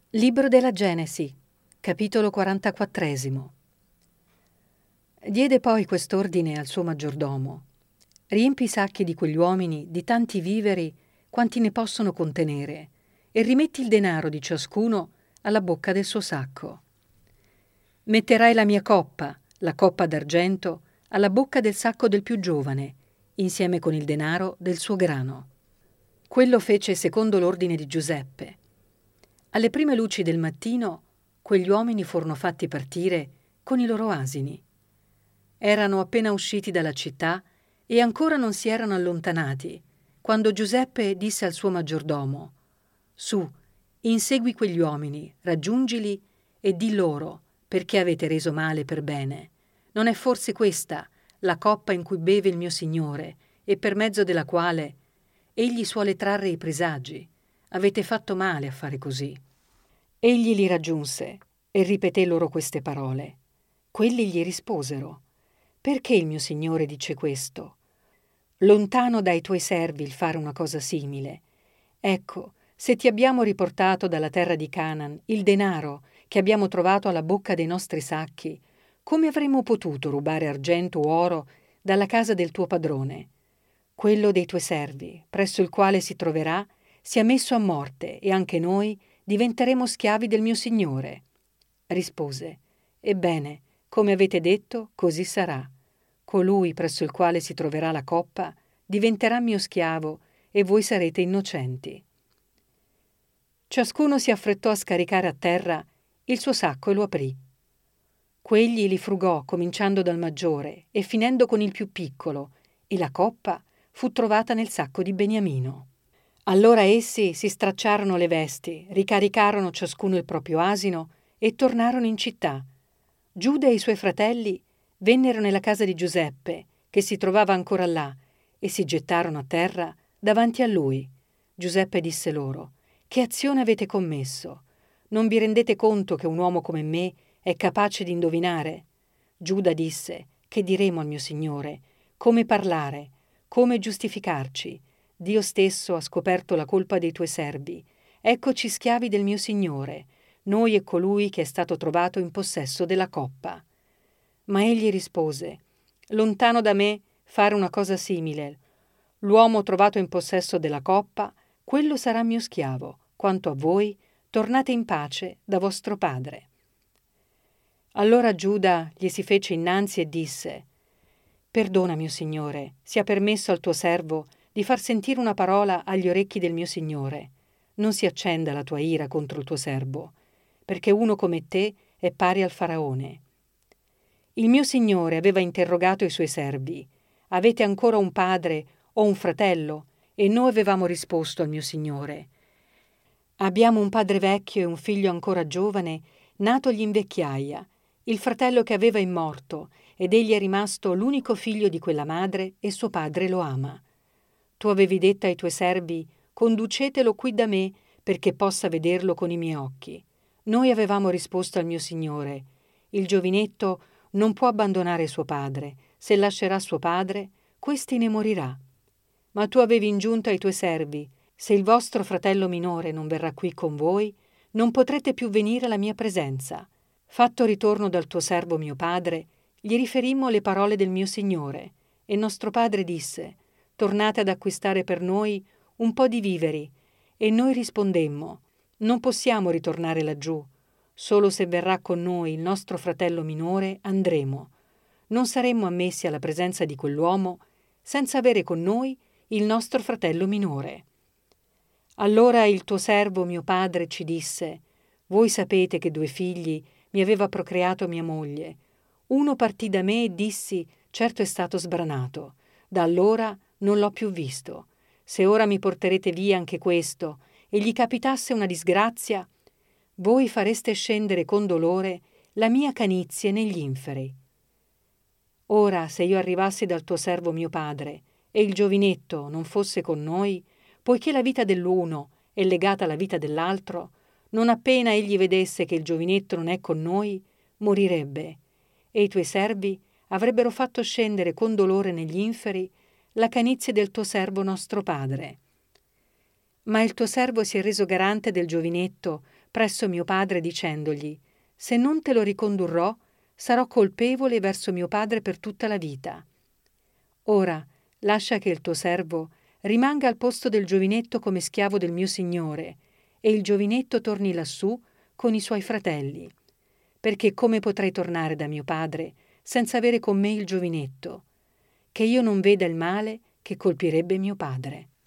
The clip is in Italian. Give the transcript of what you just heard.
Libro della Genesi, capitolo 44. Diede poi quest'ordine al suo maggiordomo: riempi i sacchi di quegli uomini di tanti viveri quanti ne possono contenere, e rimetti il denaro di ciascuno alla bocca del suo sacco. Metterai la mia coppa, la coppa d'argento, alla bocca del sacco del più giovane, insieme con il denaro del suo grano. Quello fece secondo l'ordine di Giuseppe. Alle prime luci del mattino, quegli uomini furono fatti partire con i loro asini. Erano appena usciti dalla città e ancora non si erano allontanati, quando Giuseppe disse al suo maggiordomo: «Su, insegui quegli uomini, raggiungili e di loro perché avete reso male per bene. Non è forse questa la coppa in cui beve il mio Signore e per mezzo della quale egli suole trarre i presagi? Avete fatto male a fare così». Egli li raggiunse e ripeté loro queste parole. Quelli gli risposero: «Perché il mio Signore dice questo? Lontano dai tuoi servi il fare una cosa simile. Ecco, se ti abbiamo riportato dalla terra di Canaan il denaro che abbiamo trovato alla bocca dei nostri sacchi, come avremmo potuto rubare argento o oro dalla casa del tuo padrone? Quello dei tuoi servi, presso il quale si troverà, sia messo a morte, e anche noi diventeremo schiavi del mio Signore». Rispose: «Ebbene, come avete detto, così sarà. Colui presso il quale si troverà la coppa diventerà mio schiavo e voi sarete innocenti». Ciascuno si affrettò a scaricare a terra il suo sacco e lo aprì. Quegli li frugò cominciando dal maggiore e finendo con il più piccolo, e la coppa fu trovata nel sacco di Beniamino. Allora essi si stracciarono le vesti, ricaricarono ciascuno il proprio asino e tornarono in città. Giuda e i suoi fratelli vennero nella casa di Giuseppe, che si trovava ancora là, e si gettarono a terra davanti a lui. Giuseppe disse loro: «Che azione avete commesso? Non vi rendete conto che un uomo come me è capace di indovinare?» Giuda disse: «Che diremo al mio Signore? Come parlare? Come giustificarci? Dio stesso ha scoperto la colpa dei tuoi servi. Eccoci schiavi del mio Signore, noi e colui che è stato trovato in possesso della coppa». Ma egli rispose: «Lontano da me fare una cosa simile. L'uomo trovato in possesso della coppa, quello sarà mio schiavo. Quanto a voi, tornate in pace da vostro padre». Allora Giuda gli si fece innanzi e disse: «Perdona, mio Signore, sia permesso al tuo servo di far sentire una parola agli orecchi del mio Signore. Non si accenda la tua ira contro il tuo servo, perché uno come te è pari al faraone. Il mio Signore aveva interrogato i suoi servi: avete ancora un padre o un fratello? E noi avevamo risposto al mio Signore: abbiamo un padre vecchio e un figlio ancora giovane, natogli in vecchiaia. Il fratello che aveva è morto, ed egli è rimasto l'unico figlio di quella madre e suo padre lo ama. Tu avevi detto ai tuoi servi: conducetelo qui da me, perché possa vederlo con i miei occhi. Noi avevamo risposto al mio Signore: il giovinetto non può abbandonare suo padre. Se lascerà suo padre, questi ne morirà. Ma tu avevi ingiunto ai tuoi servi: se il vostro fratello minore non verrà qui con voi, non potrete più venire alla mia presenza. Fatto ritorno dal tuo servo mio padre, gli riferimmo le parole del mio Signore, e nostro padre disse: tornate ad acquistare per noi un po' di viveri. E noi rispondemmo: non possiamo ritornare laggiù. Solo se verrà con noi il nostro fratello minore andremo. Non saremmo ammessi alla presenza di quell'uomo senza avere con noi il nostro fratello minore. Allora il tuo servo mio padre ci disse: voi sapete che 2 figli mi aveva procreato mia moglie. Uno partì da me e dissi: certo è stato sbranato. Da allora non l'ho più visto. Se ora mi porterete via anche questo e gli capitasse una disgrazia, voi fareste scendere con dolore la mia canizie negli inferi. Ora, se io arrivassi dal tuo servo mio padre e il giovinetto non fosse con noi, poiché la vita dell'uno è legata alla vita dell'altro, non appena egli vedesse che il giovinetto non è con noi, morirebbe, e i tuoi servi avrebbero fatto scendere con dolore negli inferi la canizie del tuo servo nostro padre. Ma il tuo servo si è reso garante del giovinetto presso mio padre dicendogli: se non te lo ricondurrò, sarò colpevole verso mio padre per tutta la vita. Ora lascia che il tuo servo rimanga al posto del giovinetto come schiavo del mio signore, e il giovinetto torni lassù con i suoi fratelli, perché come potrei tornare da mio padre senza avere con me il giovinetto? Che io non veda il male che colpirebbe mio padre».